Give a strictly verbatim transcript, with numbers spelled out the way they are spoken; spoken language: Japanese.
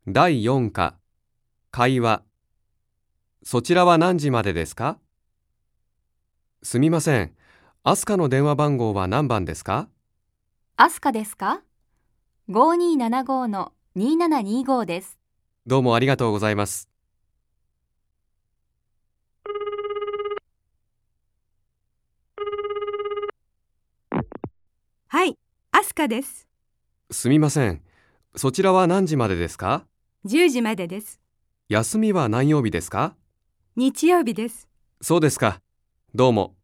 だいよん課、会話。そちらは何時までですか？すみません。アスカの電話番号は何番ですか？ アスカですか？ ごにーななご のにーななにーご です。 どうもありがとうございます。 はい、アスカです。 すみません。そちらは何時までですか？ じゅうじまでです。 休みは何曜日ですか？ 日曜日です。 そうですか。どうも。